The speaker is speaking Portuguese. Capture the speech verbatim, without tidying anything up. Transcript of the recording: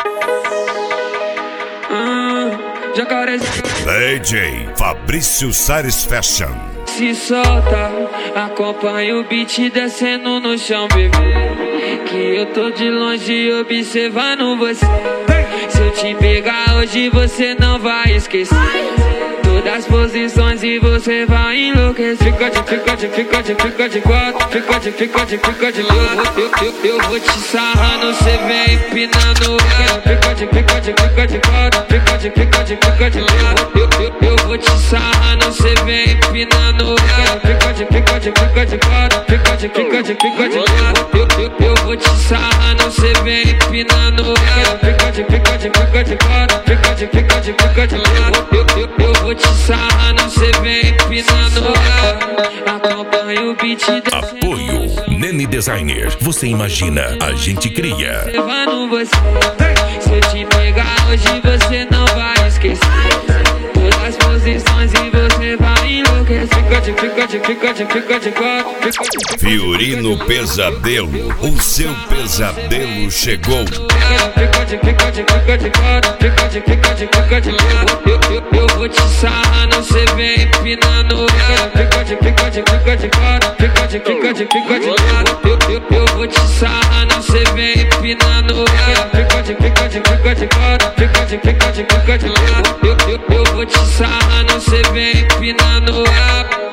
D J Fabrício Sares Fashion. Se solta, acompanha o beat descendo no chão, bebê. Que eu tô de longe observando você. Se eu te pegar hoje você não vai esquecer todas as posições e você vai enlouquecer. Fica de, fica de, fica de, fica de quatro. Fica de, fica de, fica de eu, eu, eu, eu vou te sarrando, cê vem empinando. Fica de, fica de, fica de quatro. Fica de, fica de, fica de eu, eu, eu vou te sarrando, cê vem empinando. Fica de, fica de, fica de quatro. Fica de, fica de, fica de quatro. Eu, eu, eu vou te sarrando, cê vem empinando. Fica de, fica de, fica de quatro. Fica de, fica de, fica de quatro. Eu, eu, eu vou te sarrando, cê vem empinando. Acompanha o beat descendo. Apoio Nene Designer. Você imagina, a gente cria. Levando você. Se eu te pegar hoje você não vai esquecer todas as posições e você vai enlouquecer. Fica de, fica de, fica de, fica de quatro. Fica de, Fiorino Pesadelo, o seu pesadelo chegou. Fica de, fica de, fica de quatro. Fica de, fica de, fica de quatro. Eu, eu, eu vou te sarrando, cê vem empinando. Fica de, fica de, fica de quatro. Fica de, fica de, fica de quatro. Eu, eu, eu vou te sarrando, cê vem empinando. Fica de, fica de, fica de quatro. Fica de, fica de, fica de quatro. Eu, eu, eu vou te sarrando, cê vem empinando.